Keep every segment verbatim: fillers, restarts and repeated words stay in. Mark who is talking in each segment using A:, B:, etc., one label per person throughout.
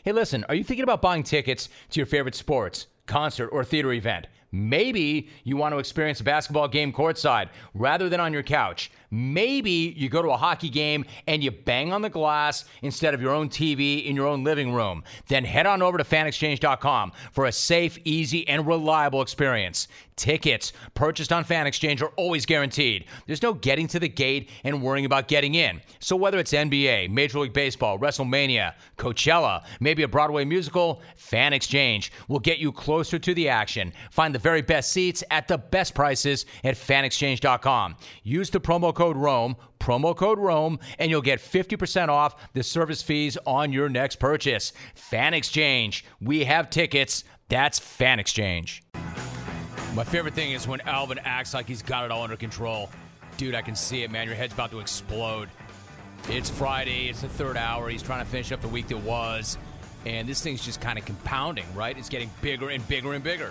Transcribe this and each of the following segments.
A: Hey, listen, are you thinking about buying tickets to your favorite sports, concert, or theater event? Maybe you want to experience a basketball game courtside rather than on your couch. Maybe you go to a hockey game and you bang on the glass instead of your own T V in your own living room. Then head on over to fan exchange dot com for a safe, easy, and reliable experience. Tickets purchased on FanExchange are always guaranteed. There's no getting to the gate and worrying about getting in. So whether it's N B A, Major League Baseball, WrestleMania, Coachella, maybe a Broadway musical, FanExchange will get you closer to the action. Find the very best seats at the best prices at fan exchange dot com. Use the promo code ROME, promo code ROME, and you'll get fifty percent off the service fees on your next purchase. FanExchange. We have tickets. That's FanExchange. My favorite thing is when Alvin acts like he's got it all under control. Dude, I can see it, man. Your head's about to explode. It's Friday. It's the third hour. He's trying to finish up the week that was. And this thing's just kind of compounding, right? It's getting bigger and bigger and bigger.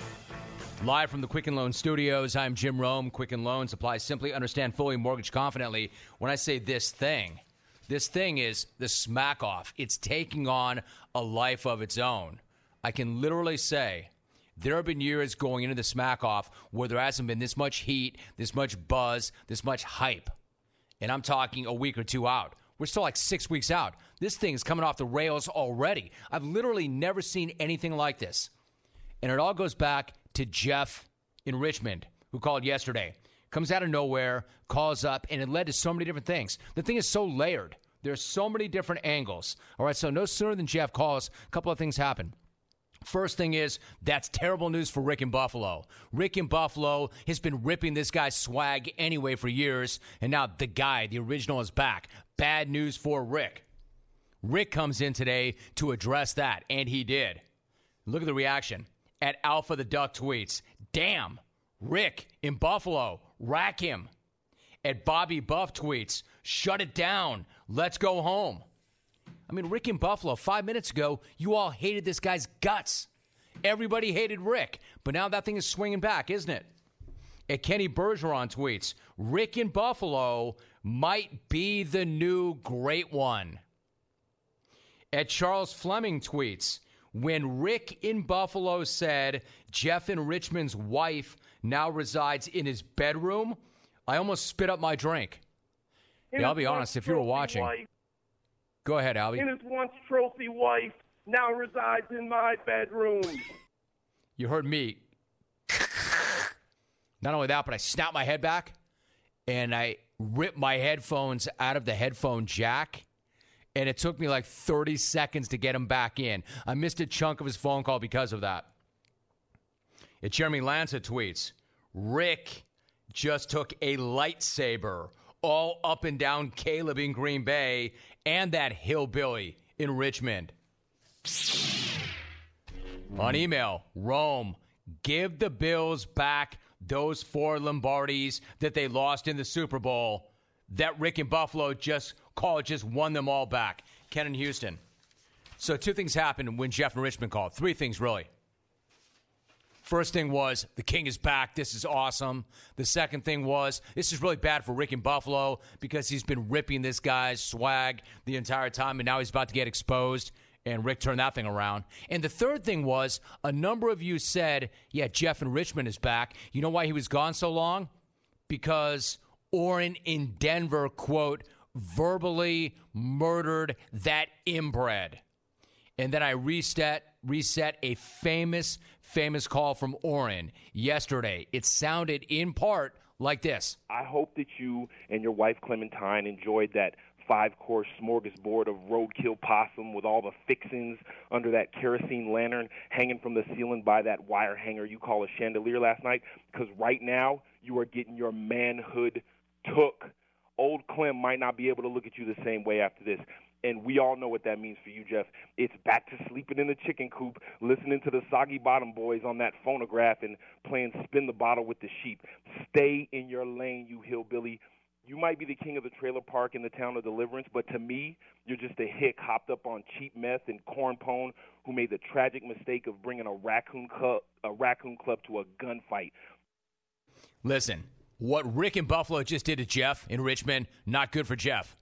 A: Live from the Quicken Loans studios, I'm Jim Rome. Quicken Loans applies simply, understand fully, mortgage confidently. When I say this thing, this thing is the smack off. It's taking on a life of its own. I can literally say there have been years going into the smack off where there hasn't been this much heat, this much buzz, this much hype. And I'm talking a week or two out. We're still like six weeks out. This thing is coming off the rails already. I've literally never seen anything like this. And it all goes back to Jeff in Richmond, who called yesterday. Comes out of nowhere, calls up, and it led to so many different things. The thing is so layered. There's so many different angles. All right, so no sooner than Jeff calls, a couple of things happen. First thing is, that's terrible news for Rick in Buffalo. Rick in Buffalo has been ripping this guy's swag anyway for years, and now the guy, the original, is back. Bad news for Rick. Rick comes in today to address that, and he did. Look at the reaction. At Alpha the Duck tweets, damn, Rick in Buffalo, rack him. At Bobby Buff tweets, shut it down, let's go home. I mean, Rick in Buffalo, five minutes ago, you all hated this guy's guts. Everybody hated Rick, but now that thing is swinging back, isn't it? At Kenny Bergeron tweets, Rick in Buffalo might be the new great one. At Charles Fleming tweets, when Rick in Buffalo said Jeff in Richmond's wife now resides in his bedroom, I almost spit up my drink. Yeah, I'll be honest, if you were watching. Wife. Go ahead, Albie.
B: And his once trophy wife now resides in my bedroom.
A: You heard me. Not only that, but I snapped my head back, and I ripped my headphones out of the headphone jack. And it took me like thirty seconds to get him back in. I missed a chunk of his phone call because of that. At Jeremy Lanza tweets, Rick just took a lightsaber all up and down Caleb in Green Bay and that hillbilly in Richmond. On email, Rome, give the Bills back those four Lombardis that they lost in the Super Bowl. That Rick in Buffalo just called, just won them all back. Ken in Houston. So two things happened when Jeff in Richmond called. Three things, really. First thing was, the king is back. This is awesome. The second thing was, this is really bad for Rick in Buffalo because he's been ripping this guy's swag the entire time, and now he's about to get exposed, and Rick turned that thing around. And the third thing was, a number of you said, yeah, Jeff in Richmond is back. You know why he was gone so long? Because Orrin in Denver, quote, verbally murdered that inbred. And then I reset, reset a famous, famous call from Orrin yesterday. It sounded in part like this.
B: I hope that you and your wife Clementine enjoyed that five-course smorgasbord of roadkill possum with all the fixings under that kerosene lantern hanging from the ceiling by that wire hanger you call a chandelier last night, because right now you are getting your manhood took. Old Clem might not be able to look at you the same way after this. And we all know what that means for you, Jeff. It's back to sleeping in the chicken coop, listening to the Soggy Bottom Boys on that phonograph and playing Spin the Bottle with the Sheep. Stay in your lane, you hillbilly. You might be the king of the trailer park in the town of Deliverance, but to me, you're just a hick hopped up on cheap meth and corn pone who made the tragic mistake of bringing a raccoon club, a raccoon club to a gunfight.
A: Listen, what Rick in Buffalo just did to Jeff in Richmond, not good for Jeff.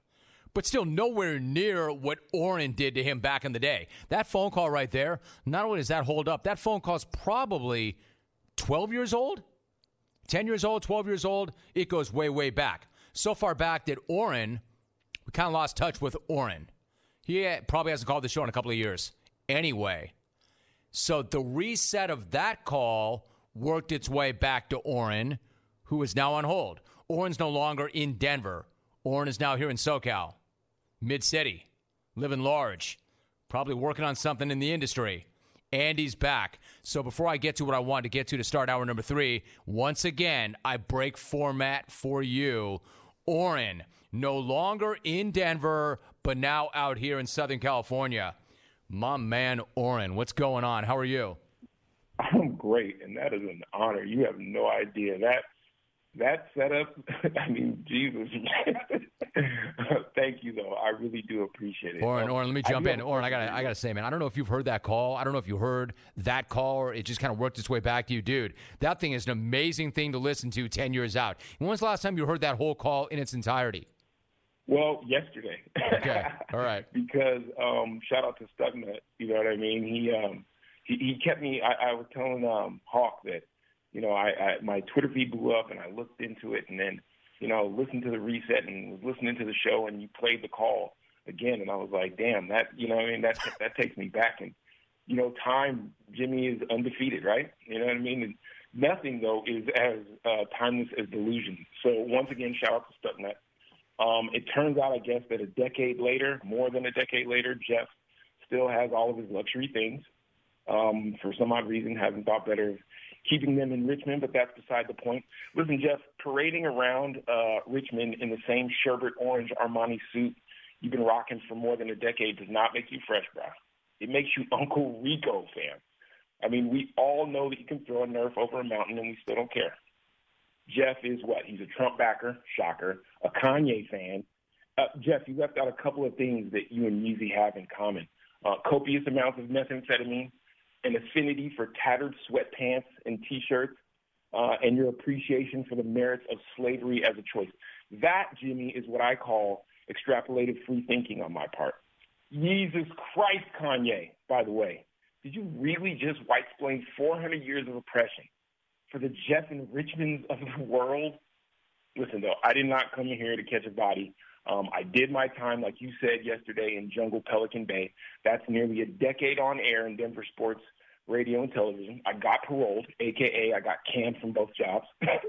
A: but still nowhere near what Oren did to him back in the day. That phone call right there, not only does that hold up, that phone call's probably twelve years old, ten years old, twelve years old. It goes way, way back. So far back that Oren, we kind of lost touch with Oren. He probably hasn't called the show in a couple of years anyway. So the reset of that call worked its way back to Oren, who is now on hold. Oren's no longer in Denver. Oren is now here in SoCal, Mid-City, living large, probably working on something in the industry. Andy's back. So before I get to what I wanted to get to to start hour number three, once again, I break format for you. Oren, no longer in Denver, but now out here in Southern California. My man, Oren, what's going on? How are you?
C: I'm great, and that is an honor. You have no idea. That that setup, I mean, Jesus. Thank you, though. I really do appreciate it.
A: Oren,
C: um,
A: Oren, let me jump in. Oren, I got I got to say, man, I don't know if you've heard that call. I don't know if you heard that call or it just kind of worked its way back to you. Dude, that thing is an amazing thing to listen to ten years out. When was the last time you heard that whole call in its entirety?
C: Well, yesterday.
A: Okay, all right.
C: Because um, shout out to Stucknut, you know what I mean? He um, he, he kept me, I, I was telling um, Hawk that, you know, I, I my Twitter feed blew up and I looked into it and then, you know, listened to the reset and was listening to the show and you played the call again. And I was like, damn, that, you know what I mean? That, that takes me back. And, you know, time, Jimmy is undefeated, right? You know what I mean? And nothing, though, is as uh, timeless as delusion. So once again, shout out to Stucknut. Um, it turns out, I guess, that a decade later, more than a decade later, Jeff still has all of his luxury things. Um, for some odd reason, hasn't thought better of keeping them in Richmond, but that's beside the point. Listen, Jeff, parading around uh, Richmond in the same sherbet orange Armani suit you've been rocking for more than a decade does not make you fresh, bro. It makes you Uncle Rico fan. I mean, we all know that you can throw a Nerf over a mountain and we still don't care. Jeff is what? He's a Trump backer, shocker, a Kanye fan. Uh, Jeff, you left out a couple of things that you and Yeezy have in common. Uh, copious amounts of methamphetamine, an affinity for tattered sweatpants and T-shirts, uh, and your appreciation for the merits of slavery as a choice. That, Jimmy, is what I call extrapolated free thinking on my part. Jesus Christ, Kanye, by the way. Did you really just white-splain four hundred years of oppression for the Jeff and Richmonds of the world? Listen, though, I did not come in here to catch a body. Um, I did my time, like you said yesterday, in Jungle Pelican Bay. That's nearly a decade on air in Denver sports, radio, and television. I got paroled, a k a I got canned from both jobs,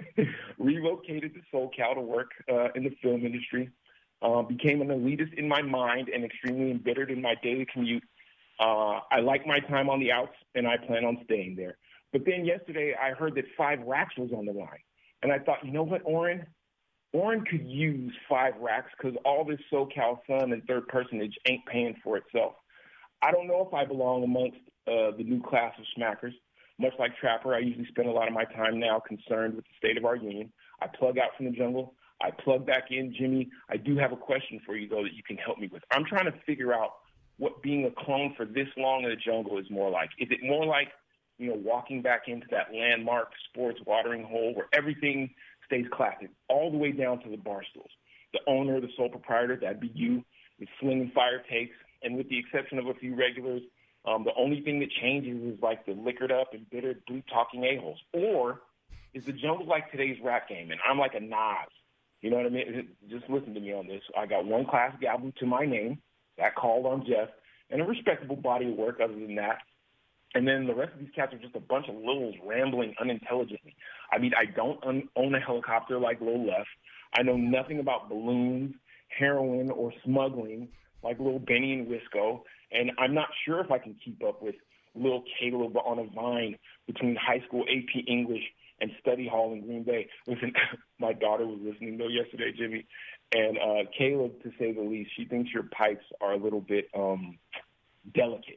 C: relocated to SoCal to work uh, in the film industry, uh, became an elitist in my mind and extremely embittered in my daily commute. Uh, I like my time on the outs, and I plan on staying there. But then yesterday I heard that five racks was on the line. And I thought, you know what, Oren? Oren could use five racks because all this SoCal sun and third personage ain't paying for itself. I don't know if I belong amongst uh, the new class of smackers. Much like Trapper, I usually spend a lot of my time now concerned with the state of our union. I plug out from the jungle. I plug back in. Jimmy, I do have a question for you, though, that you can help me with. I'm trying to figure out what being a clone for this long in the jungle is more like. Is it more like, you know, walking back into that landmark sports watering hole where everything stays classic, all the way down to the bar stools? The owner, the sole proprietor, that'd be you, is slinging fire takes, and with the exception of a few regulars, um, the only thing that changes is like the liquored up and bitter blue-talking a-holes. Or is the jungle like today's rap game, and I'm like a Nas? You know what I mean? Just listen to me on this. I got one class gavel to my name, that called on Jeff, and a respectable body of work other than that. And then the rest of these cats are just a bunch of littles rambling unintelligently. I mean, I don't un- own a helicopter like Lil Left. I know nothing about balloons, heroin, or smuggling like Lil Benny and Wisco. And I'm not sure if I can keep up with Lil Caleb on a vine between high school A P English and study hall in Green Bay. Listen, my daughter was listening, though, yesterday, Jimmy. And uh, Caleb, to say the least, she thinks your pipes are a little bit um, delicate.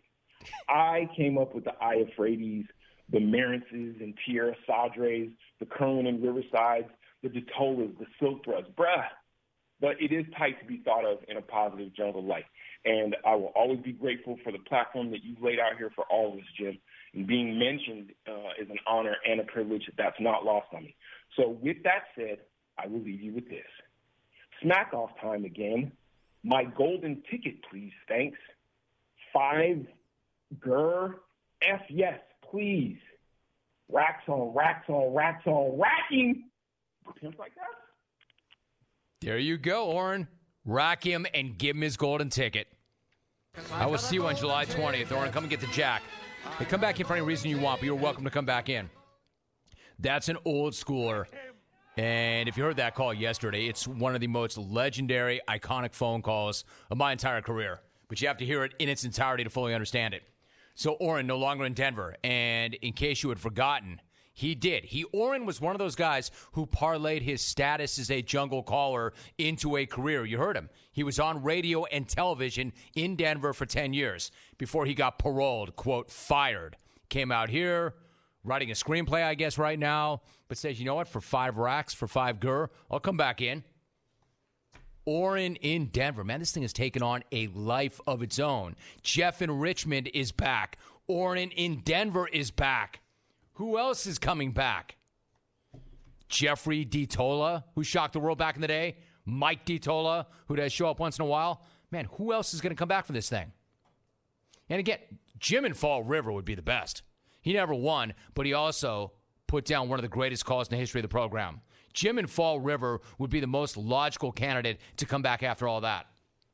C: I came up with the I Euphrates, the Marences and Tierra Sadres, the Kerwin and Riversides, the Detolas, the Silk Thrusts. Bruh. But it is tight to be thought of in a positive jungle light. And I will always be grateful for the platform that you've laid out here for all of us, Jim. And being mentioned uh, is an honor and a privilege that's not lost on me. So with that said, I will leave you with this. Smack off time again. My golden ticket, please. Thanks. Five, Gur, F yes, please. Racks on racks on racks on racking. Pimps like that.
A: There you go, Oren. Rack him and give him his golden ticket. I will see you on July twentieth. Oren, come and get the jack. Hey, come back in for any reason you want, but you're welcome to come back in. That's an old schooler. And if you heard that call yesterday, it's one of the most legendary, iconic phone calls of my entire career. But you have to hear it in its entirety to fully understand it. So Oren no longer in Denver. And in case you had forgotten, he did. He Oren was one of those guys who parlayed his status as a jungle caller into a career. You heard him. He was on radio and television in Denver for ten years before he got paroled, quote, fired. Came out here, writing a screenplay, I guess, right now, but says, you know what, for five racks, for five gur, I'll come back in. Oren in Denver. Man, this thing has taken on a life of its own. Jeff in Richmond is back. Oren in Denver is back. Who else is coming back? Jeffrey DiTola, who shocked the world back in the day. Mike DiTola, who does show up once in a while. Man, who else is going to come back for this thing? And again, Jim in Fall River would be the best. He never won, but he also put down one of the greatest calls in the history of the program. Jim in Fall River would be the most logical candidate to come back after all that.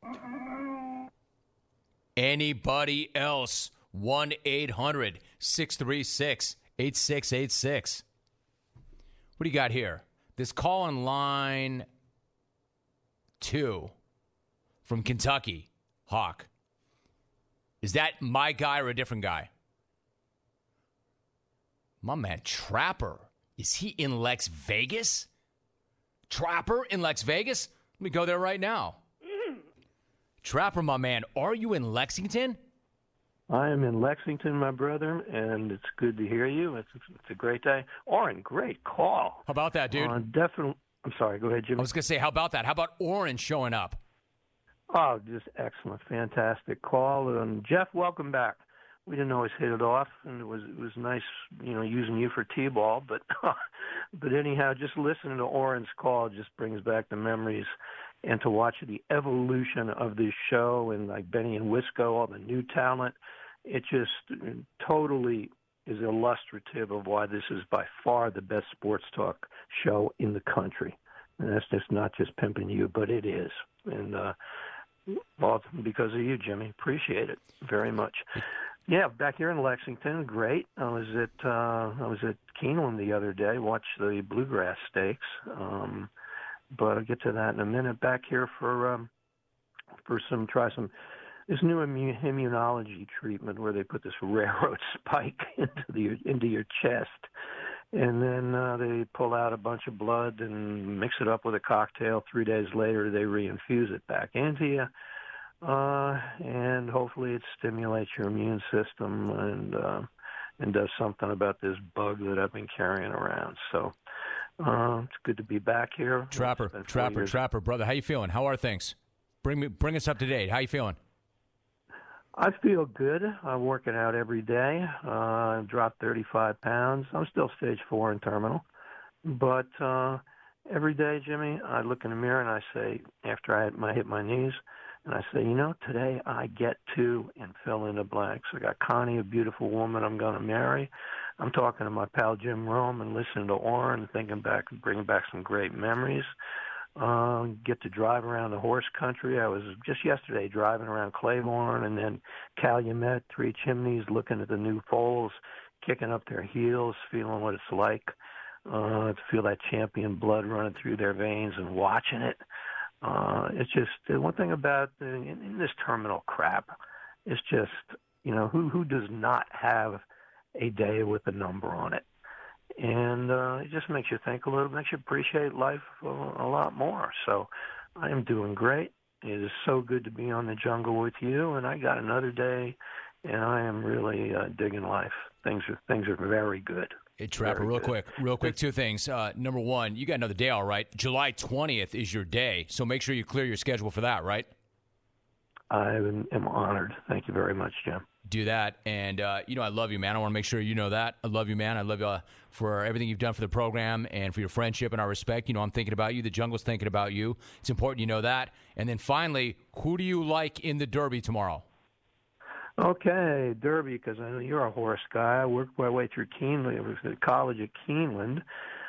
A: Anybody else? one eight hundred six three six eight six eight six. What do you got here? This call on line two from Kentucky, Hawk. Is that my guy or a different guy? My man, Trapper. Is he in Lex Vegas? Trapper in Lex Vegas? Let me go there right now. Trapper, my man, are you in Lexington?
D: I am in Lexington, my brother, and it's good to hear you. It's, it's a great day. Oren, great call.
A: How about that, dude?
D: Uh, definitely. I'm sorry. Go ahead, Jimmy.
A: I was going to say, how about that? How about Oren showing up?
D: Oh, just excellent. Fantastic call. And Jeff, welcome back. We didn't always hit it off, and it was it was nice, you know, using you for T-ball. But but anyhow, just listening to Oren's call just brings back the memories, and to watch the evolution of this show and like Benny and Wisco, all the new talent, it just totally is illustrative of why this is by far the best sports talk show in the country. And that's just not just pimping you, but it is. And uh, well, because of you, Jimmy, appreciate it very much. Yeah, back here in Lexington, great. I was at uh, I was at Keeneland the other day, watched the Bluegrass Stakes. Um, but I'll get to that in a minute. Back here for um, for some try some this new immu- immunology treatment where they put this railroad spike into the into your chest, and then uh, they pull out a bunch of blood and mix it up with a cocktail. Three days later, they reinfuse it back into you. Uh, and hopefully it stimulates your immune system and uh, and does something about this bug that I've been carrying around. So uh, it's good to be back here.
A: Trapper, Trapper, Trapper, brother, how you feeling? How are things? Bring me, bring us up to date. How you feeling?
D: I feel good. I'm working out every day. Uh, I dropped thirty-five pounds. I'm still stage four in terminal, but uh, every day, Jimmy, I look in the mirror and I say, after I hit my, hit my knees. And I say, you know, today I get to, and fill in the blanks. I got Connie, a beautiful woman I'm going to marry. I'm talking to my pal Jim Rome and listening to Oren and thinking back, bringing back some great memories. Uh, get to drive around the horse country. I was just yesterday driving around Claiborne and then Calumet, Three Chimneys, looking at the new foals, kicking up their heels, feeling what it's like uh, to feel that champion blood running through their veins and watching it. Uh, it's just uh, one thing about the, in, in this terminal crap. It's just, you know, who who does not have a day with a number on it? And uh, it just makes you think a little, makes you appreciate life a, a lot more. So I am doing great. It is so good to be on the jungle with you, and I got another day, and I am really uh, digging life. Things are things are very good.
A: Hey, Trapper, real quick, real quick, two things. Uh, number one, you got another day, all right. July twentieth is your day, so make sure you clear your schedule for that, right?
D: I am honored. Thank you very much, Jim.
A: do that. And, uh, you know, I love you, man. I want to make sure you know that. I love you, man. I love you uh, for everything you've done for the program and for your friendship and our respect. You know, I'm thinking about you. The Jungle's thinking about you. It's important you know that. And then finally, who do you like in the Derby tomorrow?
D: Okay, Derby, because I know you're a horse guy. I worked my way through Keeneland. I was at college at Keeneland.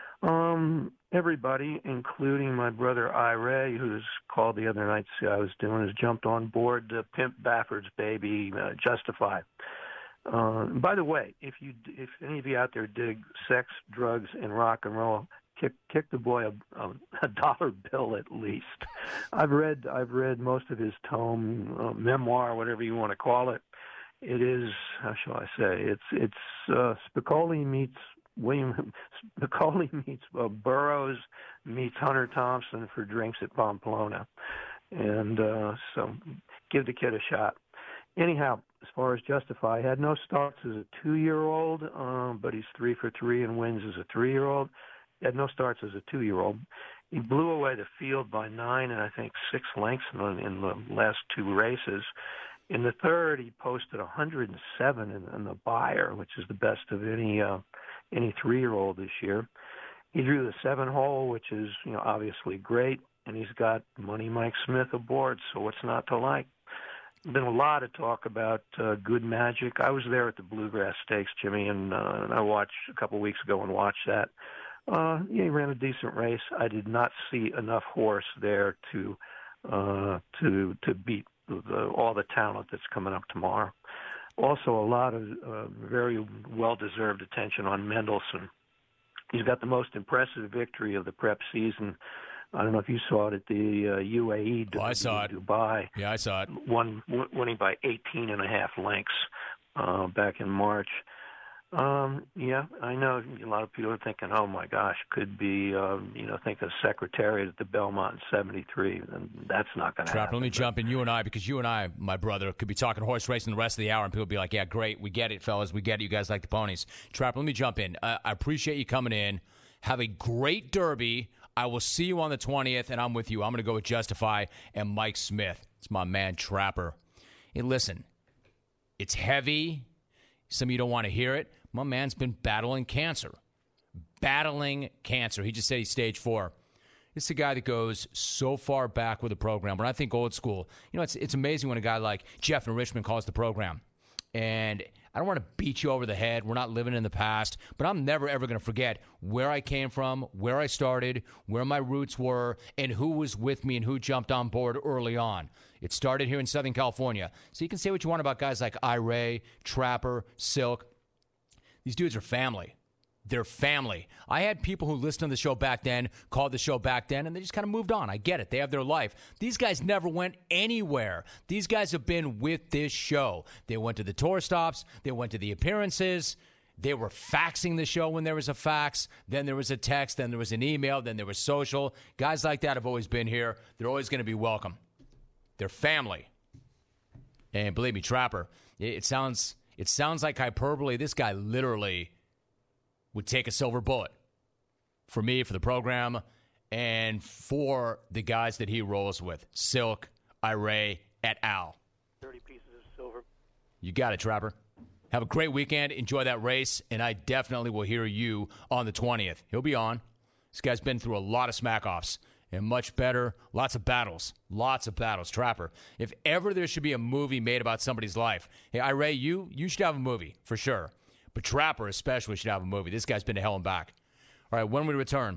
D: Um, everybody, including my brother I. Ray, who's called the other night to see how I was doing, has jumped on board uh, Pimp Bafford's baby, uh, Justify. Uh, by the way, if you, if any of you out there dig sex, drugs, and rock and roll, kick kick the boy a, a, a dollar bill at least. I've read I've read most of his tome, uh, memoir, whatever you want to call it. It is, how shall I say? It's it's uh, Spicoli meets William Spicoli meets uh, Burroughs meets Hunter Thompson for Drinks at Pamplona, and uh, so give the kid a shot. Anyhow, as far as Justify, he had no starts as a two-year-old, um, but he's three for three and wins as a three-year-old. He had no starts as a two-year-old. He blew away the field by nine and I think six lengths in the, in the last two races. In the third, he posted one hundred seven in, in the Beyer, which is the best of any uh, any three-year-old this year. He drew the seven hole, which is, you know, obviously great, and he's got Money Mike Smith aboard, so what's not to like? There's been a lot of talk about uh, Good Magic. I was there at the Bluegrass Stakes, Jimmy, and, uh, and I watched a couple of weeks ago and watched that. Uh, yeah, he ran a decent race. I did not see enough horse there to uh, to to beat the, all the talent that's coming up tomorrow. Also, a lot of uh, very well-deserved attention on Mendelssohn. He's got the most impressive victory of the prep season. I don't know if you saw it at the uh, U A E.
A: Oh, I saw it.
D: Dubai.
A: Yeah, I saw it.
D: Won, winning by eighteen and a half lengths uh, back in March. Um, yeah, I know a lot of people are thinking, oh, my gosh, could be, uh, you know, think of Secretariat at the Belmont in seventy-three, and that's not going to happen.
A: Trapper, let me jump in. You and I, because you and I, my brother, could be talking horse racing the rest of the hour, and people would be like, yeah, great, we get it, fellas, we get it, you guys like the ponies. Trapper, let me jump in. Uh, I appreciate you coming in. Have a great Derby. I will see you on the twentieth, and I'm with you. I'm going to go with Justify and Mike Smith. It's my man, Trapper. Hey, listen, it's heavy. Some of you don't want to hear it. My man's been battling cancer. Battling cancer. He just said he's stage four. This is a guy that goes so far back with the program. When I think old school, you know, it's it's amazing when a guy like Jeff in Richmond calls the program. And I don't want to beat you over the head. We're not living in the past. But I'm never, ever going to forget where I came from, where I started, where my roots were, and who was with me and who jumped on board early on. It started here in Southern California. So you can say what you want about guys like I. Ray, Trapper, Silk. These dudes are family. They're family. I had people who listened to the show back then, called the show back then, and they just kind of moved on. I get it. They have their life. These guys never went anywhere. These guys have been with this show. They went to the tour stops. They went to the appearances. They were faxing the show when there was a fax. Then there was a text. Then there was an email. Then there was social. Guys like that have always been here. They're always going to be welcome. They're family. And believe me, Trapper, it sounds... It sounds like hyperbole. This guy literally would take a silver bullet for me, for the program, and for the guys that he rolls with. Silk, Ray, et al.
D: thirty pieces of silver.
A: You got it, Trapper. Have a great weekend. Enjoy that race, and I definitely will hear you on the twentieth. He'll be on. This guy's been through a lot of smack-offs. And much better, lots of battles, lots of battles. Trapper, if ever there should be a movie made about somebody's life, hey, I. Ray, you, you should have a movie, for sure. But Trapper especially should have a movie. This guy's been to hell and back. All right, when we return,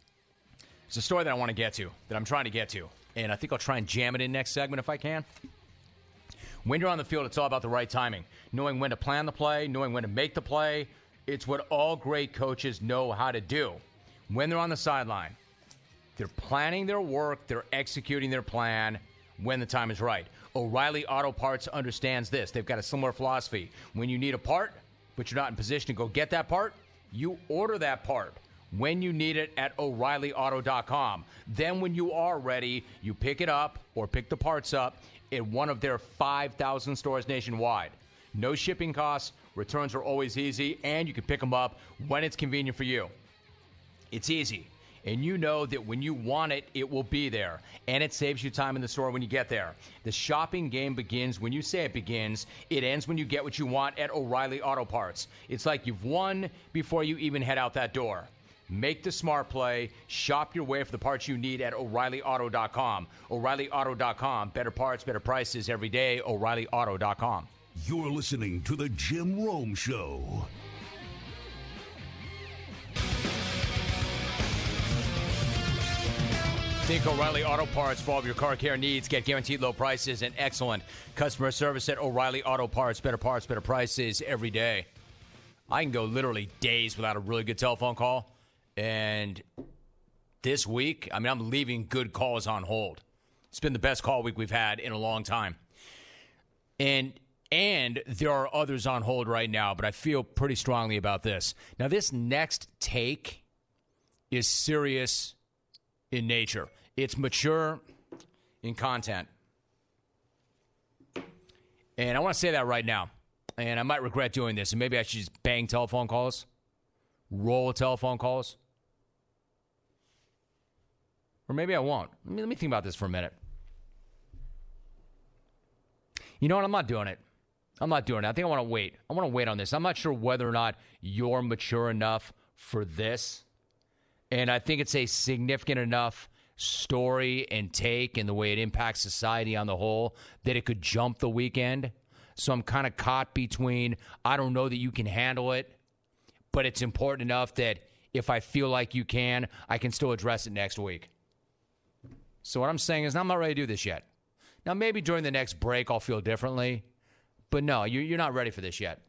A: it's a story that I want to get to, that I'm trying to get to. And I think I'll try and jam it in next segment if I can. When you're on the field, it's all about the right timing. Knowing when to plan the play, knowing when to make the play. It's what all great coaches know how to do. When they're on the sideline, they're planning their work, they're executing their plan when the time is right. O'Reilly Auto Parts understands this. They've got a similar philosophy. When you need a part, but you're not in position to go get that part, you order that part when you need it at O'Reilly Auto dot com. Then when you are ready, you pick it up or pick the parts up in one of their five thousand stores nationwide. No shipping costs, returns are always easy, and you can pick them up when it's convenient for you. It's easy. and you know that when you want it, it will be there, and it saves you time in the store when you get there. The shopping game begins when you say it begins. It ends when you get what you want at O'Reilly Auto Parts. It's like you've won before you even head out that door. Make the smart play. Shop your way for the parts you need at O'Reilly Auto dot com. O'Reilly Auto dot com. Better parts, better prices every day. O'Reilly Auto dot com.
E: You're listening to The Jim Rome Show.
A: Think O'Reilly Auto Parts for all of your car care needs. Get guaranteed low prices and excellent customer service at O'Reilly Auto Parts. Better parts, better prices every day. I can go literally days without a really good telephone call. And this week, I mean, I'm leaving good calls on hold. It's been the best call week we've had in a long time. And and there are others on hold right now, but I feel pretty strongly about this. Now, this next take is serious in nature. It's mature in content. And I want to say that right now. And I might regret doing this. And maybe I should just bang telephone calls. Roll telephone calls. Or maybe I won't. Let me, let me think about this for a minute. You know what? I'm not doing it. I'm not doing it. I think I want to wait. I want to wait on this. I'm not sure whether or not you're mature enough for this. And I think it's a significant enough story and take and the way it impacts society on the whole that it could jump the weekend. So I'm kind of caught between, I don't know that you can handle it, but it's important enough that if I feel like you can, I can still address it next week. So what I'm saying is I'm not ready to do this yet. Now, maybe during the next break I'll feel differently, but no, you're not ready for this yet.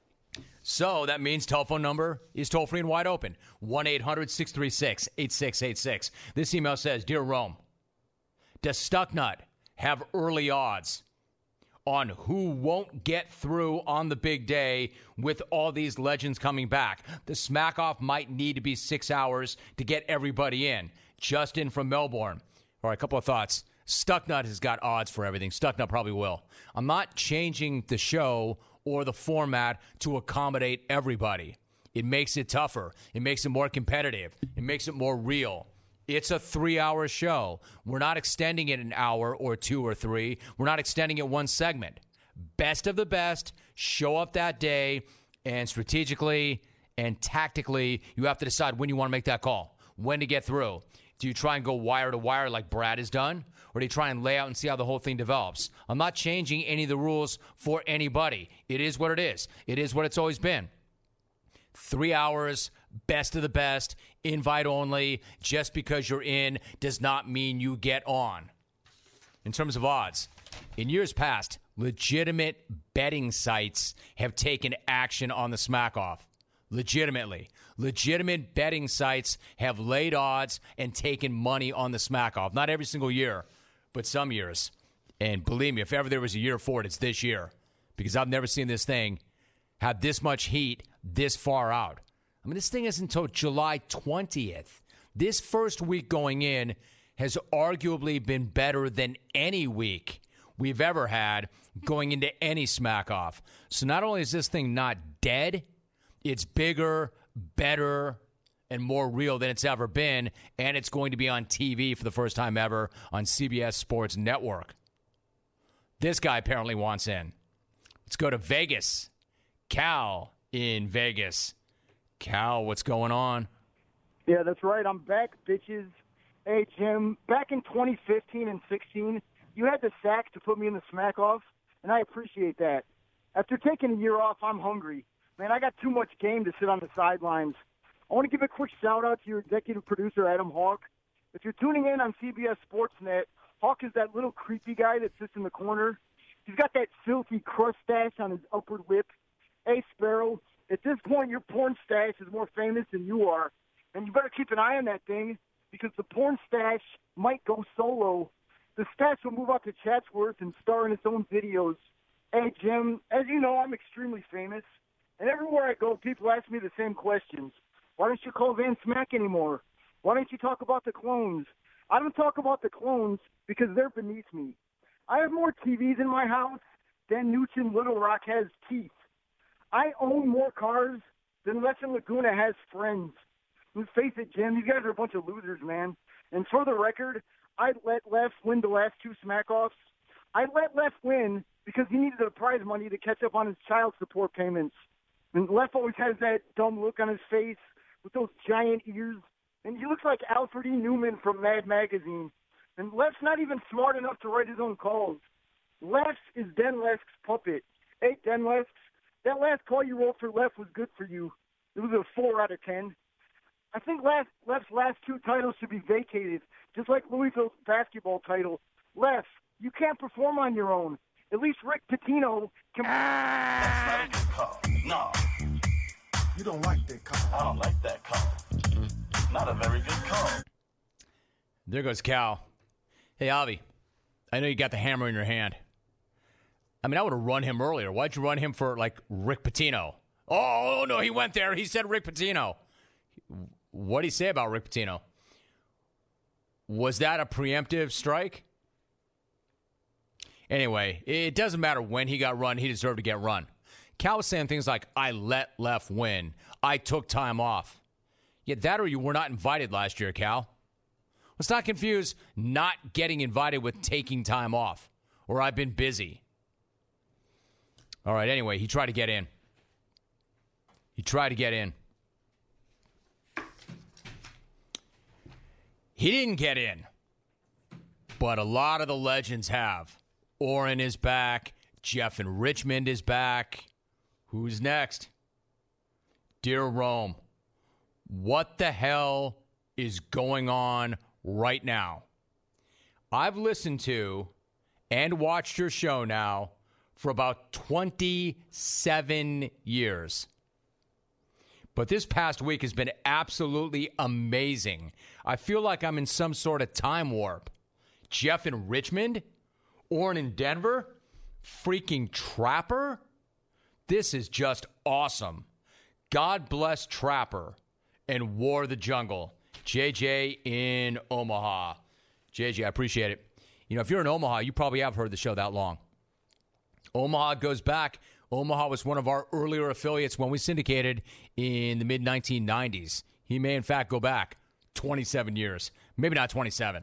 A: So that means telephone number is toll-free and wide open, one eight hundred six three six eight six eight six. This email says, Dear Rome, does Stucknut have early odds on who won't get through on the big day with all these legends coming back? The smack-off might need to be six hours to get everybody in. Justin from Melbourne. All right, a couple of thoughts. Stucknut has got odds for everything. Stucknut probably will. I'm not changing the show or the format to accommodate everybody. It makes it tougher. It makes it more competitive. It makes it more real. It's a three-hour show. We're not extending it an hour or two or three. We're not extending it one segment. Best of the best, show up that day, and strategically and tactically, you have to decide when you want to make that call, when to get through. Do you try and go wire to wire like Brad has done? Or do you try and lay out and see how the whole thing develops? I'm not changing any of the rules for anybody. It is what it is. It is what it's always been. Three hours, best of the best, invite only. Just because you're in does not mean you get on. In terms of odds, in years past, legitimate betting sites have taken action on the smack-off. Legitimately. Legitimate betting sites have laid odds and taken money on the smack-off. Not every single year, but some years. And believe me, if ever there was a year for it, it's this year. Because I've never seen this thing have this much heat this far out. I mean, this thing isn't until July twentieth. This first week going in has arguably been better than any week we've ever had going into any smack-off. So not only is this thing not dead, it's bigger, better, and more real than it's ever been, and it's going to be on T V for the first time ever on C B S Sports Network. This guy apparently wants in. Let's go to Vegas. Cal in Vegas. Cal, what's going on?
F: Yeah, that's right. I'm back, bitches. Hey, Jim, back in twenty fifteen and sixteen, you had the sack to put me in the smack-off, and I appreciate that. After taking a year off, I'm hungry. Man, I got too much game to sit on the sidelines. I want to give a quick shout-out to your executive producer, Adam Hawk. If you're tuning in on C B S Sportsnet, Hawk is that little creepy guy that sits in the corner. He's got that filthy crust stash on his upward lip. Hey, Sparrow, at this point, your porn stash is more famous than you are, and you better keep an eye on that thing because the porn stash might go solo. The stash will move out to Chatsworth and star in its own videos. Hey, Jim, as you know, I'm extremely famous, and everywhere I go, people ask me the same questions. Why don't you call Van Smack anymore? Why don't you talk about the clones? I don't talk about the clones because they're beneath me. I have more T Vs in my house than Newton Little Rock has teeth. I own more cars than Lesson Laguna has friends. Let's face it, Jim, these guys are a bunch of losers, man. And for the record, I'd let Lef win the last two smack-offs. I'd let Lef win because he needed the prize money to catch up on his child support payments. And Lef always has that dumb look on his face with those giant ears. And he looks like Alfred E. Newman from Mad Magazine. And Lef's not even smart enough to write his own calls. Lef is Den Lef's puppet. Hey, Den Lef, that last call you wrote for Lef was good for you. It was a four out of ten. I think Lef, Lef's last two titles should be vacated, just like Louisville's basketball title. Lef, you can't perform on your own. At least Rick Pitino can...
G: That's not a good call. No. You don't like that call. I don't like that call. Not a very good call.
A: There goes Cal. Hey, Avi, I know you got the hammer in your hand. I mean, I would have run him earlier. Why'd you run him for, like, Rick Pitino? Oh, no, he went there. He said Rick Pitino. What did he say about Rick Pitino? Was that a preemptive strike? Anyway, it doesn't matter when he got run. He deserved to get run. Cal was saying things like, I let Lef win. I took time off. Yet that or you were not invited last year, Cal. Let's not confuse not getting invited with taking time off. Or I've been busy. All right, anyway, he tried to get in. He tried to get in. He didn't get in. But a lot of the legends have. Oren is back. Jeff in Richmond is back. Who's next? Dear Rome, what the hell is going on right now? I've listened to and watched your show now for about twenty-seven years. But this past week has been absolutely amazing. I feel like I'm in some sort of time warp. Jeff in Richmond? Oren in Denver? Freaking Trapper? This is just awesome. God bless Trapper and War the Jungle. J J in Omaha. J J, I appreciate it. You know, if you're in Omaha, you probably have heard the show that long. Omaha goes back. Omaha was one of our earlier affiliates when we syndicated in the mid nineteen nineties. He may, in fact, go back twenty-seven years. Maybe not twenty-seven.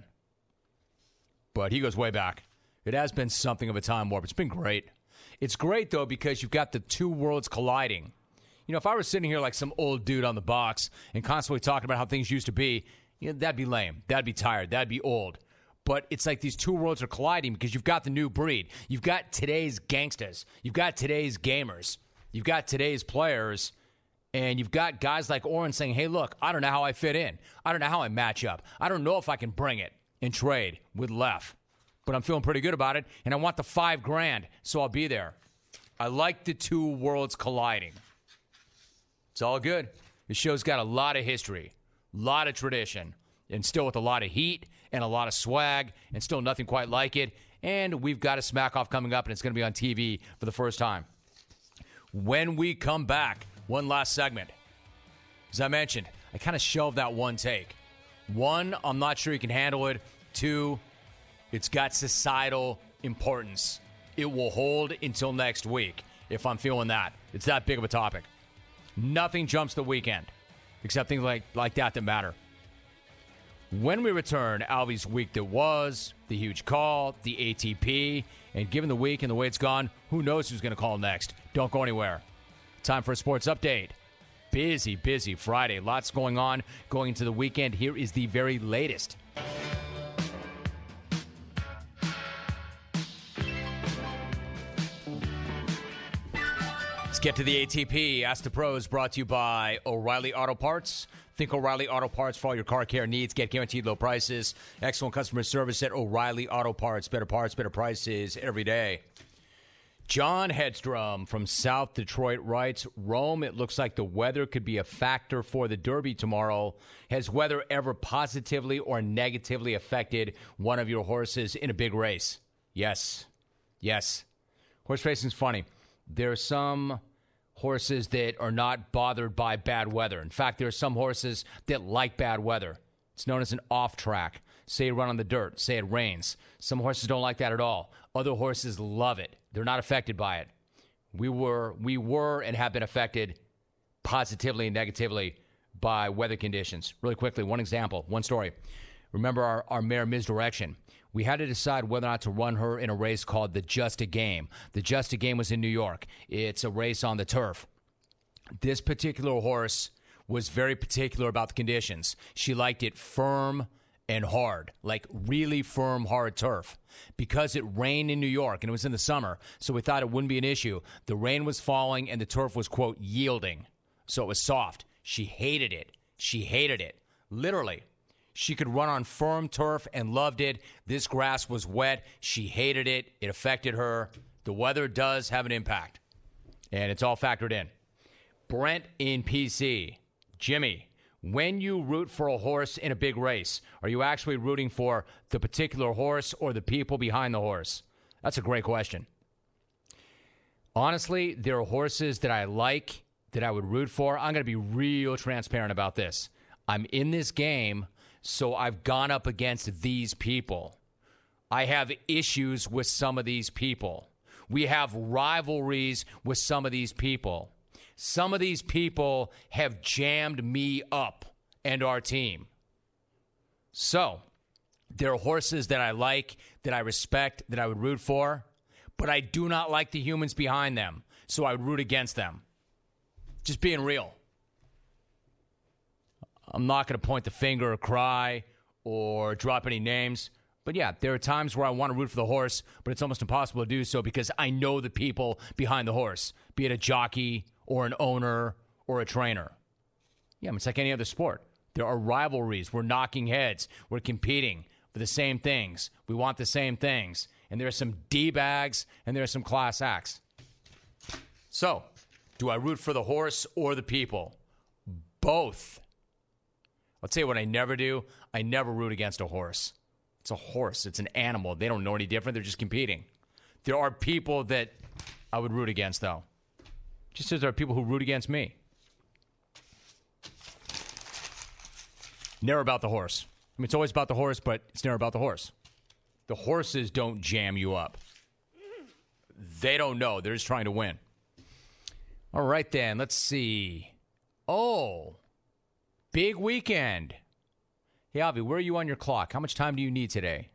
A: But he goes way back. It has been something of a time warp. It's been great. It's great, though, because you've got the two worlds colliding. You know, if I were sitting here like some old dude on the box and constantly talking about how things used to be, you know, that'd be lame. That'd be tired. That'd be old. But it's like these two worlds are colliding because you've got the new breed. You've got today's gangsters. You've got today's gamers. You've got today's players. And you've got guys like Oren saying, hey, look, I don't know how I fit in. I don't know how I match up. I don't know if I can bring it and trade with Lef. But I'm feeling pretty good about it. And I want the five grand, so I'll be there. I like the two worlds colliding. It's all good. The show's got a lot of history, a lot of tradition, and still with a lot of heat and a lot of swag, and still nothing quite like it. And we've got a smack-off coming up, and it's going to be on T V for the first time. When we come back, one last segment. As I mentioned, I kind of shelved that one take. One, I'm not sure you can handle it. Two, it's got societal importance. It will hold until next week, if I'm feeling that. It's that big of a topic. Nothing jumps the weekend, except things like, like that that matter. When we return, Alvy's week that was, the huge call, the A T P, and given the week and the way it's gone, who knows who's going to call next. Don't go anywhere. Time for a sports update. Busy, busy Friday. Lots going on going into the weekend. Here is the very latest. Let's get to the A T P. Ask the Pros, brought to you by O'Reilly Auto Parts. Think O'Reilly Auto Parts for all your car care needs. Get guaranteed low prices. Excellent customer service at O'Reilly Auto Parts. Better parts, better prices every day. John Hedstrom from South Detroit writes, Rome, it looks like the weather could be a factor for the Derby tomorrow. Has weather ever positively or negatively affected one of your horses in a big race? Yes. Yes. Horse racing's funny. There are some horses that are not bothered by bad weather. In fact, there are some horses that like bad weather. It's known as an off-track. Say you run on the dirt. Say it rains. Some horses don't like that at all. Other horses love it. They're not affected by it. We were, we were and have been affected positively and negatively by weather conditions. Really quickly, one example, one story. Remember our, our mare Misdirection. We had to decide whether or not to run her in a race called the Just a Game. The Just a Game was in New York. It's a race on the turf. This particular horse was very particular about the conditions. She liked it firm and hard, like really firm, hard turf. Because it rained in New York, and it was in the summer, so we thought it wouldn't be an issue. The rain was falling, and the turf was, quote, yielding. So it was soft. She hated it. She hated it. Literally. She could run on firm turf and loved it. This grass was wet. She hated it. It affected her. The weather does have an impact, and it's all factored in. Brent in P C. Jimmy, when you root for a horse in a big race, are you actually rooting for the particular horse or the people behind the horse? That's a great question. Honestly, there are horses that I like that I would root for. I'm going to be real transparent about this. I'm in this game, so I've gone up against these people. I have issues with some of these people. We have rivalries with some of these people. Some of these people have jammed me up and our team. So, there are horses that I like, that I respect, that I would root for, but I do not like the humans behind them, so I would root against them. Just being real. I'm not going to point the finger or cry or drop any names. But yeah, there are times where I want to root for the horse, but it's almost impossible to do so because I know the people behind the horse, be it a jockey or an owner or a trainer. Yeah, I mean, it's like any other sport. There are rivalries. We're knocking heads. We're competing for the same things. We want the same things. And there are some D-bags and there are some class acts. So, do I root for the horse or the people? Both. I'll tell you what I never do. I never root against a horse. It's a horse. It's an animal. They don't know any different. They're just competing. There are people that I would root against, though. Just as there are people who root against me. Never about the horse. I mean, it's always about the horse, but it's never about the horse. The horses don't jam you up. They don't know. They're just trying to win. All right, then. Let's see. Oh, big weekend. Hey, Avi, where are you on your clock? How much time do you need today?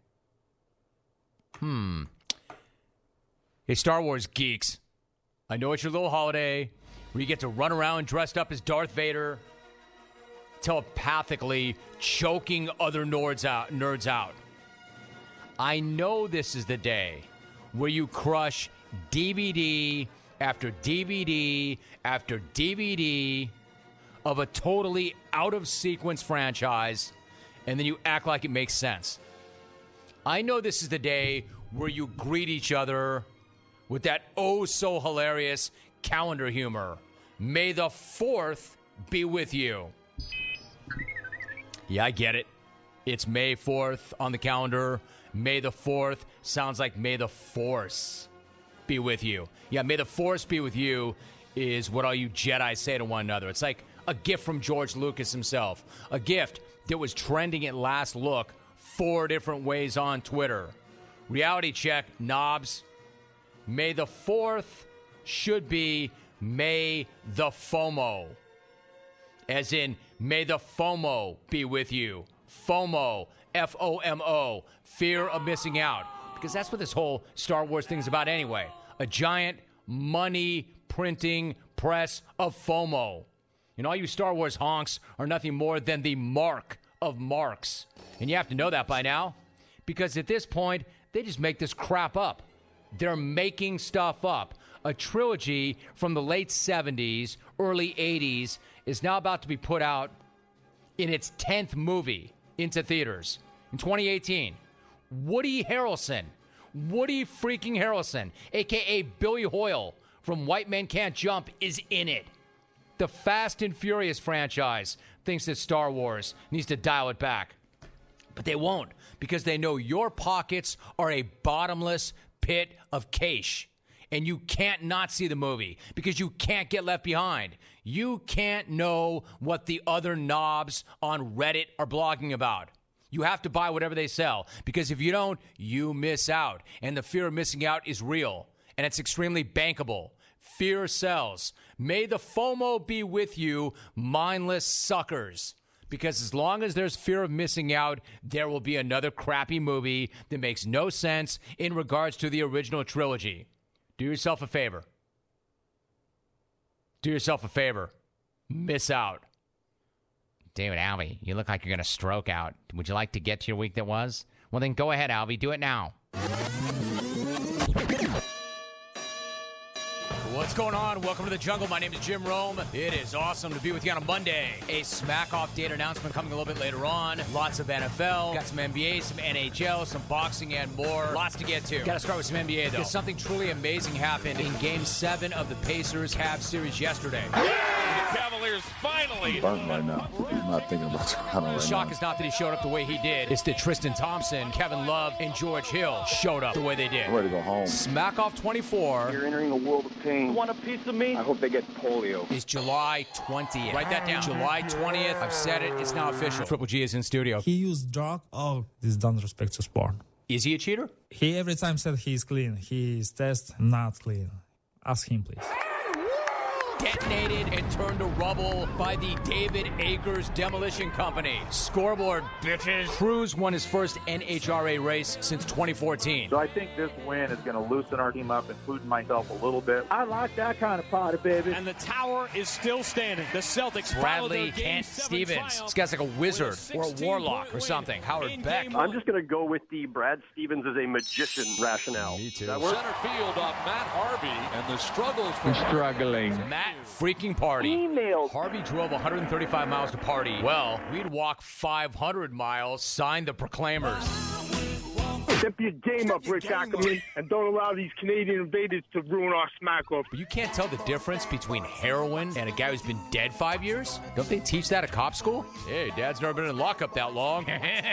A: Hmm. Hey, Star Wars geeks. I know it's your little holiday where you get to run around dressed up as Darth Vader, telepathically choking other nerds out. Nerds out. I know this is the day where you crush D V D after D V D after D V D of a totally out-of-sequence franchise, and then you act like it makes sense. I know this is the day where you greet each other with that oh-so-hilarious calendar humor. May the fourth be with you. Yeah, I get it. It's May fourth on the calendar. May the fourth sounds like May the Force be with you. Yeah, May the Force be with you is what all you Jedi say to one another. It's like a gift from George Lucas himself. A gift that was trending at last look four different ways on Twitter. Reality check, knobs. May the fourth should be May the FOMO. As in, may the FOMO be with you. FOMO, F O M O, fear of missing out. Because that's what this whole Star Wars thing is about anyway. A giant money-printing press of FOMO. And all you Star Wars honks are nothing more than the mark of marks. And you have to know that by now. Because at this point, they just make this crap up. They're making stuff up. A trilogy from the late seventies, early eighties is now about to be put out in its tenth movie into theaters in twenty eighteen. Woody Harrelson, Woody freaking Harrelson, a k a. Billy Hoyle from White Men Can't Jump, is in it. The Fast and Furious franchise thinks that Star Wars needs to dial it back. But they won't, because they know your pockets are a bottomless pit of cash. And you can't not see the movie because you can't get left behind. You can't know what the other knobs on Reddit are blogging about. You have to buy whatever they sell, because if you don't, you miss out. And the fear of missing out is real, and it's extremely bankable. Fear sells. May the FOMO be with you, mindless suckers. Because as long as there's fear of missing out, there will be another crappy movie that makes no sense in regards to the original trilogy. Do yourself a favor. Do yourself a favor. Miss out. David, Alvy, you look like you're going to stroke out. Would you like to get to your week that was? Well, then go ahead, Alvy. Do it now. What's going on? Welcome to the jungle. My name is Jim Rome. It is awesome to be with you on a Monday. A Smack Off date announcement coming a little bit later on. Lots of N F L. Got some N B A, some N H L, some boxing, and more. Lots to get to. Got to start with some N B A, though. Because something truly amazing happened in Game seven of the Pacers-Cavs series yesterday.
H: The Cavaliers finally.
I: I'm burnt right now. I'm not thinking about Toronto right
A: The shock
I: now.
A: is not that he showed up the way he did. It's that Tristan Thompson, Kevin Love, and George Hill showed up the way they did.
I: I'm ready to go home.
A: Smack Off twenty-four.
F: You're entering a world of pain. You want a piece of me? I hope they get polio.
A: Is July twentieth. Write that down. July twentieth. I've said it. It's now official. Triple G is in studio.
J: He used drug. Oh, this don't respect to sport.
A: Is he a cheater?
J: He every time said he's clean. He's test not clean. Ask him, please.
A: Detonated and turned to rubble by the David Akers Demolition Company. Scoreboard, bitches. Cruz won his first N H R A race since twenty fourteen.
K: So I think this win is going to loosen our team up, including myself a little bit.
F: I like that kind of party, baby.
H: And the tower is still standing. The Celtics
A: Bradley Kent Stevens. This guy's like a wizard or a warlock or something. Howard Beck.
K: I'm just going to go with the Brad Stevens is a magician rationale.
A: Me too.
H: Center field on Matt Harvey and the struggles for
I: Struggling.
A: Matt freaking Party.
F: Emails.
A: Harvey drove one hundred thirty-five miles to party. Well, we'd walk five hundred miles, signed the Proclaimers.
K: Step your game up, Rich Ackerman, and don't allow these Canadian invaders to ruin our smack off.
A: But you can't tell the difference between heroin and a guy who's been dead five years? Don't they teach that at cop school? Hey, Dad's never been in lockup that long.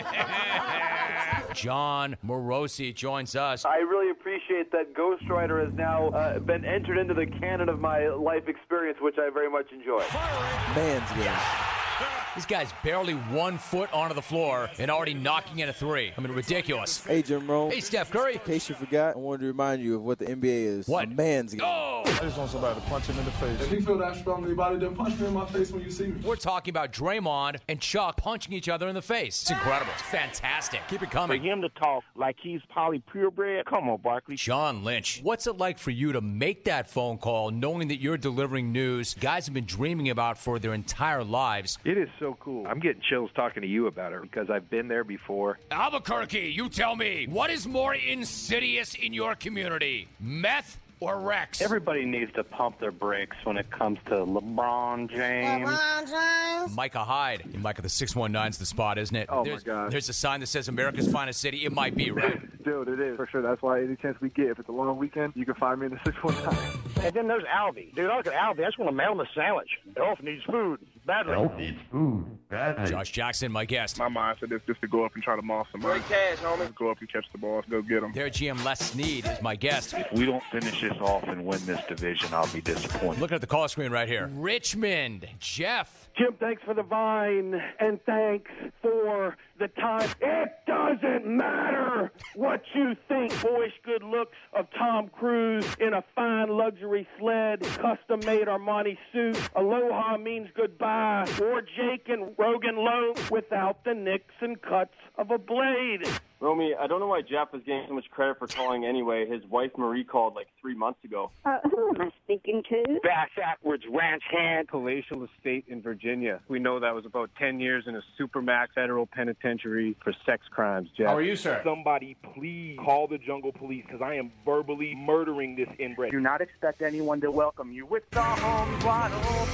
A: John Morosi joins us.
K: I really appreciate that Ghost Rider has now uh, been entered into the canon of my life experience, which I very much enjoy.
I: Man's game.
A: This guy's barely one foot onto the floor and already knocking in a three. I mean, ridiculous.
I: Hey, Jim Rome.
A: Hey, Steph Curry.
I: In case you forgot, I wanted to remind you of what the N B A is.
A: What?
I: A man's game.
A: Oh!
L: I just want somebody to punch him in the face. If you feel that strongly about it, then punch me in my face when you see me.
A: We're talking about Draymond and Chuck punching each other in the face. It's incredible. It's fantastic. Keep it coming.
K: For him to talk like he's Polly purebred, come on, Barkley.
A: John Lynch. What's it like for you to make that phone call knowing that you're delivering news guys have been dreaming about for their entire lives?
K: It is so cool. I'm getting chills talking to you about it because I've been there before.
A: Albuquerque, you tell me, what is more insidious in your community, meth or Rex?
K: Everybody needs to pump their brakes when it comes to LeBron James.
M: LeBron James.
A: Micah Hyde. And Micah, the six one nine's the spot, isn't it?
K: Oh,
A: there's,
K: my God.
A: There's a sign that says America's finest city. It might be, right?
K: Dude, it is. For sure. That's why any chance we get, if it's a long weekend, you can find me in the six one nine. And then there's Albie. Dude, I look at Albie. I just want to mail him a sandwich. Elf needs food. Badly.
I: Elf needs food. Badly.
A: Josh Jackson, my guest.
L: My mindset is just to go up and try to moss somebody.
K: Great cash, homie.
L: Just go up and catch the ball, go get them.
A: Their G M Les Snead is my guest.
K: If we don't finish this off and win this division, I'll be disappointed.
A: Looking at the call screen right here. Richmond, Jeff.
K: Jim, thanks for the vine, and thanks for the time. It doesn't matter what you think. Boyish good looks of Tom Cruise in a fine luxury sled, custom-made Armani suit. Aloha means goodbye. Or Jake and Rogan Lowe without the nicks and cuts of a blade.
N: Romy, I don't know why Jeff is getting so much credit for calling anyway. His wife Marie called like three months ago.
O: Uh, who am I speaking to?
K: Backwards ranch hand. Palatial Estate in Virginia. We know that was about ten years in a supermax federal penitentiary for sex crimes, Jeff.
A: How are you, sir?
B: Somebody please call the Jungle Police because I am verbally murdering this inbred.
K: Do not expect anyone to welcome you with the home wide open.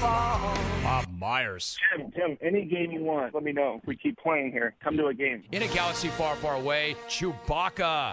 A: Bob Myers.
K: Tim, Tim, any game you want, let me know. We keep playing here. Come to a game.
A: In a galaxy far, far away, Chewbacca.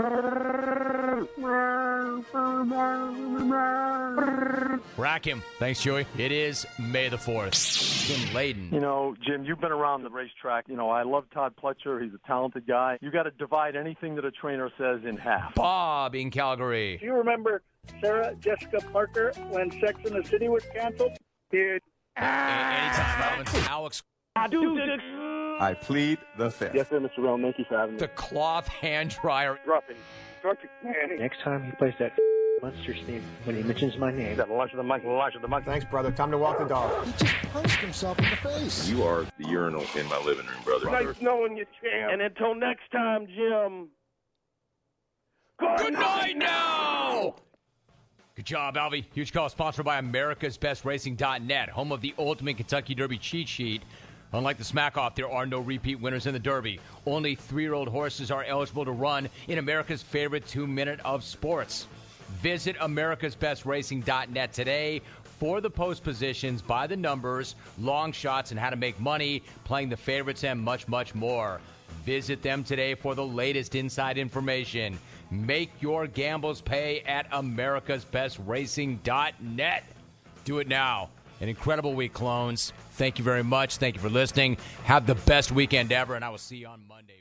A: Rack him. Thanks, Joey. It is May the fourth. Tim Layden.
K: You know, Jim, you've been around the racetrack. You know, I love Todd Pletcher. He's a talented guy. You got to divide anything that a trainer says in half.
A: Bob in Calgary.
F: Do you remember Sarah Jessica Parker when Sex and the City was canceled? Dude.
A: Anytime, Robinson. Alex.
K: I do.
I: I plead the fifth.
K: Yes, sir, Mister Rome. Thank you for having me.
A: The cloth hand dryer.
K: Dropping. Perfect, man.
F: Next time he plays that
M: Munster steam when he mentions my name.
P: Got lunch of the monkey, lunch of the monkey.
Q: Thanks, brother. Time to walk the dog.
R: He just punched himself in the face.
S: You are the urinal in my living room, brother.
K: Nice knowing you, champ. And until next time, Jim. Good,
A: Good night now! Good job, Alvy. Huge Call sponsored by America's Best Racing dot net, home of the Ultimate Kentucky Derby cheat sheet. Unlike the Smack-Off, there are no repeat winners in the Derby. Only three-year-old horses are eligible to run in America's favorite two-minute of sports. Visit America's Best Racing dot net today for the post positions, by the numbers, long shots, and how to make money, playing the favorites, and much, much more. Visit them today for the latest inside information. Make your gambles pay at America's Best Racing dot net. Do it now. An incredible week, clones. Thank you very much. Thank you for listening. Have the best weekend ever, and I will see you on Monday.